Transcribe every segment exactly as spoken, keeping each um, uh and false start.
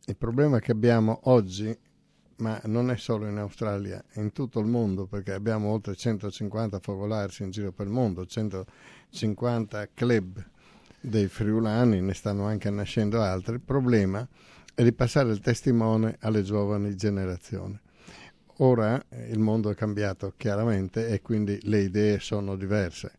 Il problema che abbiamo oggi, ma non è solo in Australia, è in tutto il mondo, perché abbiamo oltre centocinquanta focolari in giro per il mondo, centocinquanta club dei friulani, ne stanno anche nascendo altri. Il problema è di passare il testimone alle giovani generazioni. Ora il mondo è cambiato chiaramente e quindi le idee sono diverse.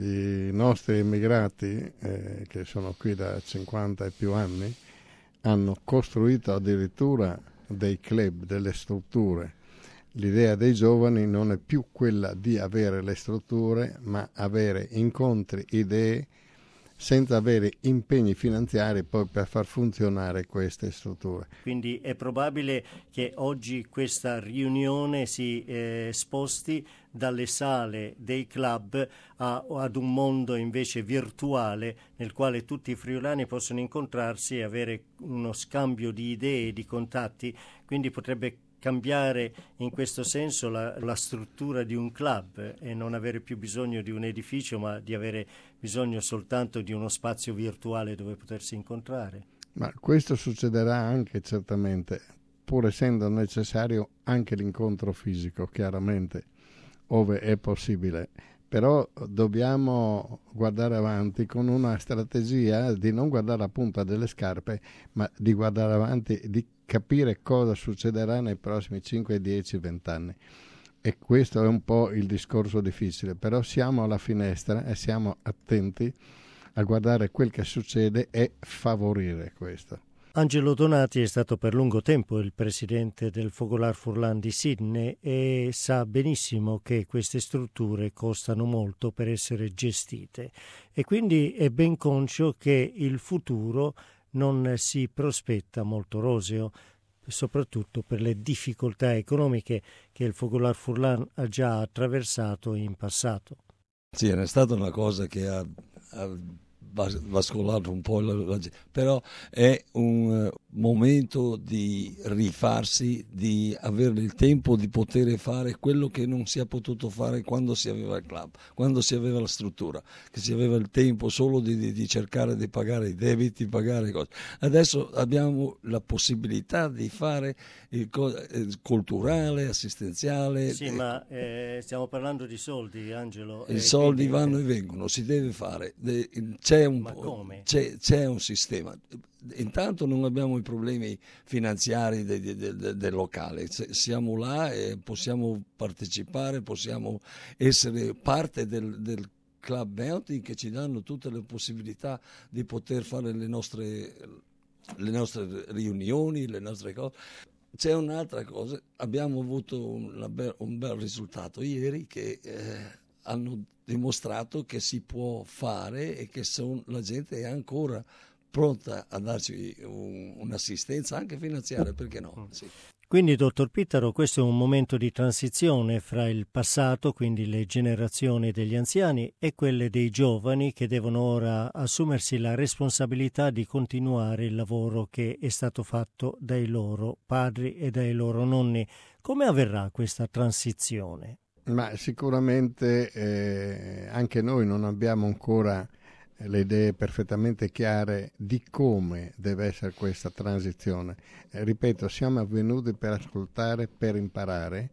I nostri immigrati, eh, che sono qui da cinquanta e più anni, hanno costruito addirittura dei club, delle strutture. L'idea dei giovani non è più quella di avere le strutture, ma avere incontri, idee, senza avere impegni finanziari poi per far funzionare queste strutture. Quindi è probabile che oggi questa riunione si eh, sposti dalle sale dei club a, ad un mondo invece virtuale nel quale tutti i friulani possono incontrarsi e avere uno scambio di idee e di contatti, quindi potrebbe cambiare in questo senso la, la struttura di un club e non avere più bisogno di un edificio, ma di avere bisogno soltanto di uno spazio virtuale dove potersi incontrare. Ma questo succederà anche certamente, pur essendo necessario anche l'incontro fisico, chiaramente, ove è possibile. Però dobbiamo guardare avanti con una strategia di non guardare la punta delle scarpe, ma di guardare avanti, di capire cosa succederà nei prossimi cinque, dieci, venti anni. E questo è un po' il discorso difficile, però siamo alla finestra e siamo attenti a guardare quel che succede e favorire questo. Angelo Donati è stato per lungo tempo il presidente del Fogolar Furlan di Sydney e sa benissimo che queste strutture costano molto per essere gestite e quindi è ben conscio che il futuro non si prospetta molto roseo, soprattutto per le difficoltà economiche che il Fogolar Furlan ha già attraversato in passato. Sì, è stata una cosa che ha, ha vascolato un po' la, la gente, però è un uh, momento di rifarsi, di avere il tempo di poter fare quello che non si è potuto fare quando si aveva il club, quando si aveva la struttura, che si aveva il tempo solo di, di, di cercare di pagare i debiti, pagare cose. Adesso abbiamo la possibilità di fare il, il culturale, assistenziale. Sì, eh, ma eh, stiamo parlando di soldi, Angelo. I eh, soldi quindi, vanno eh, e vengono, si deve fare. C'è un, ma come? C'è, c'è un sistema. Intanto non abbiamo i problemi finanziari del de, de, de locale, siamo là e possiamo partecipare, possiamo essere parte del, del Club Mountain, che ci danno tutte le possibilità di poter fare le nostre, le nostre riunioni, le nostre cose. C'è un'altra cosa, abbiamo avuto un bel, un bel risultato ieri che eh, hanno dimostrato che si può fare e che son, la gente è ancora pronta a darci un, un'assistenza anche finanziaria, perché no? Sì. Quindi, dottor Pittaro, questo è un momento di transizione fra il passato, quindi le generazioni degli anziani, e quelle dei giovani che devono ora assumersi la responsabilità di continuare il lavoro che è stato fatto dai loro padri e dai loro nonni. Come avverrà questa transizione? Ma sicuramente eh, anche noi non abbiamo ancora le idee perfettamente chiare di come deve essere questa transizione. Eh, ripeto, siamo venuti per ascoltare, per imparare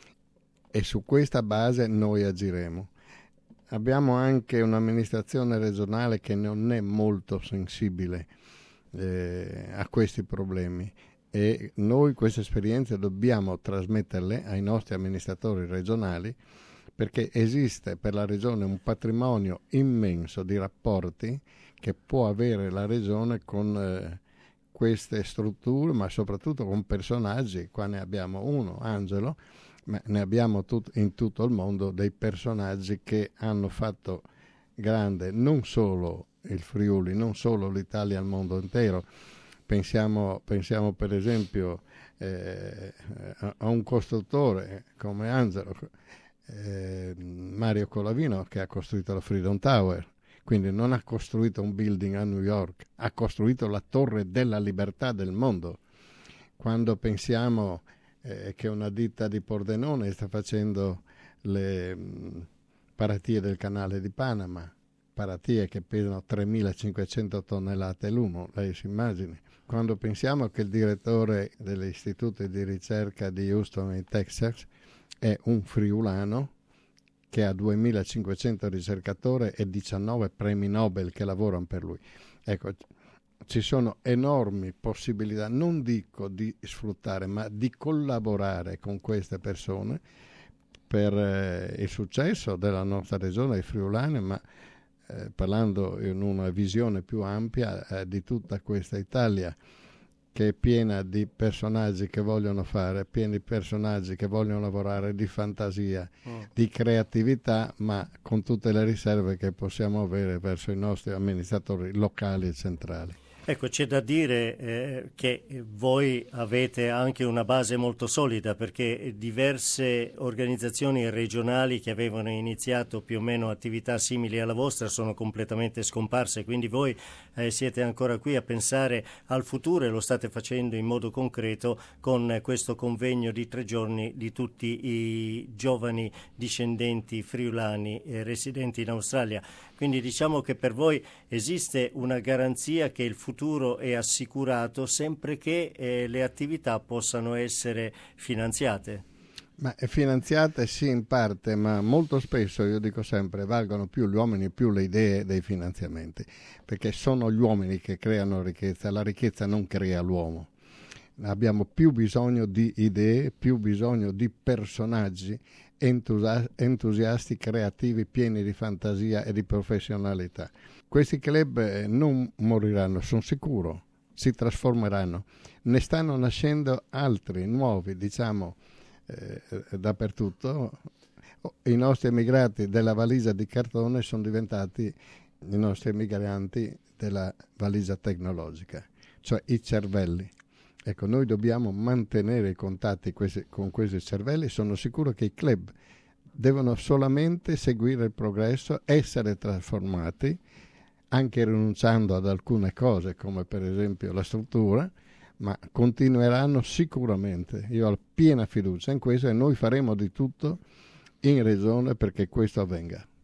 e su questa base noi agiremo. Abbiamo anche un'amministrazione regionale che non è molto sensibile eh, a questi problemi e noi queste esperienze dobbiamo trasmetterle ai nostri amministratori regionali, perché esiste per la regione un patrimonio immenso di rapporti che può avere la regione con eh, queste strutture, ma soprattutto con personaggi. Qua ne abbiamo uno, Angelo, ma ne abbiamo tut- in tutto il mondo dei personaggi che hanno fatto grande non solo il Friuli, non solo l'Italia, al mondo intero. Pensiamo, pensiamo per esempio eh, a un costruttore come Angelo, eh, Mario Colavino, che ha costruito la Freedom Tower. Quindi non ha costruito un building a New York, ha costruito la torre della libertà del mondo. Quando pensiamo eh, che una ditta di Pordenone sta facendo le mh, paratie del canale di Panama, paratie che pesano tremilacinquecento tonnellate l'uno, lei si immagini. quando pensiamo che il direttore dell'istituto di ricerca di Houston in Texas è un friulano che ha duemilacinquecento ricercatori e diciannove premi Nobel che lavorano per lui. Ecco, ci sono enormi possibilità, non dico di sfruttare, ma di collaborare con queste persone per eh, il successo della nostra regione, i friulani, ma eh, parlando in una visione più ampia eh, di tutta questa Italia, che è piena di personaggi che vogliono fare, piena di personaggi che vogliono lavorare, di fantasia, mm. di creatività, ma con tutte le riserve che possiamo avere verso i nostri amministratori locali e centrali. Ecco, c'è da dire eh, che voi avete anche una base molto solida, perché diverse organizzazioni regionali che avevano iniziato più o meno attività simili alla vostra sono completamente scomparse, quindi voi eh, siete ancora qui a pensare al futuro e lo state facendo in modo concreto con questo convegno di tre giorni di tutti i giovani discendenti friulani eh, residenti in Australia. Quindi diciamo che per voi esiste una garanzia che il futuro è assicurato sempre che eh, le attività possano essere finanziate. Ma è finanziate sì in parte, ma molto spesso, io dico sempre, valgono più gli uomini più le idee dei finanziamenti, perché sono gli uomini che creano ricchezza, la ricchezza non crea l'uomo. Abbiamo più bisogno di idee, più bisogno di personaggi entusiasti, creativi, pieni di fantasia e di professionalità. Questi club non moriranno, sono sicuro, si trasformeranno. Ne stanno nascendo altri, nuovi, diciamo, eh, dappertutto. I nostri emigrati della valigia di cartone sono diventati i nostri emigranti della valigia tecnologica, cioè i cervelli. Ecco, noi dobbiamo mantenere i contatti questi, con questi cervelli. Sono sicuro che i club devono solamente seguire il progresso, essere trasformati, anche rinunciando ad alcune cose, come per esempio la struttura, ma continueranno sicuramente. Io ho piena fiducia in questo e noi faremo di tutto in regione perché questo avvenga.